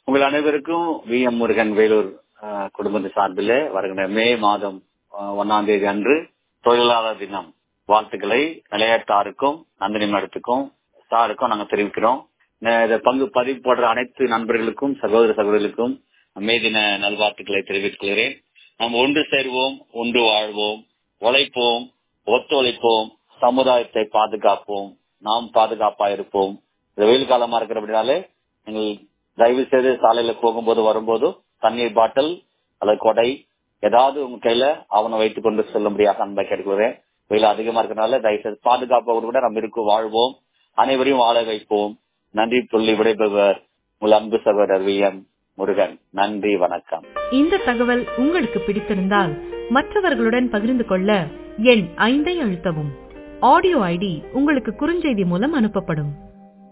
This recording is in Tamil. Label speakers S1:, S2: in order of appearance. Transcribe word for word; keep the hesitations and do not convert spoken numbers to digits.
S1: உங்கள் அனைவருக்கும் வி எம் முருகன் வேலூர் குடும்பத்தின் சார்பில் வருகின்ற மே மாதம் ஒன்னாம் தேதி அன்று தொழிலாளர் தினம் வாழ்த்துக்களை நிலையத்தாருக்கும் நந்தினி மேடத்துக்கும் சாருக்கும் நாங்கள் தெரிவிக்கிறோம். பங்கு பதிவு போடுற அனைத்து நண்பர்களுக்கும் சகோதர சகோதரிகளுக்கும் மே தின நல்வாழ்த்துக்களை தெரிவித்துக் கொள்கிறேன். நாம் ஒன்று சேர்வோம், ஒன்று வாழ்வோம், உழைப்போம், ஒத்துழைப்போம், சமுதாயத்தை பாதுகாப்போம், நாம் பாதுகாப்பா இருப்போம். இந்த வெயில் காலமா இருக்கிறபடினாலே நீங்கள் தயவு செய்து சாலையில போகும்போது வரும்போது தண்ணீர் பாட்டில் அல்லது கொடை ஏதாவது உங்க கையில அவனை வைத்துக் கொண்டு செல்லும்படியாக அன்பை கேட்கிறேன். வெயில் அதிகமா இருக்கிறனால தயவு செய்து பாதுகாப்போடு கூட நம்ம இருக்கும் வாழ்வோம், அனைவரையும் வாழ வைப்போம். நன்றி சொல்லி விடைபெறுவர் உங்கள் அன்பு சகோதரர் வி எம் முருகன். நன்றி, வணக்கம்.
S2: இந்த தகவல் உங்களுக்கு பிடித்திருந்தால் மற்றவர்களுடன் பகிர்ந்து கொள்ள எண் ஐந்தை அழுத்தவும். ஆடியோ ஐடி உங்களுக்கு குறுஞ்செய்தி மூலம் அனுப்பப்படும்.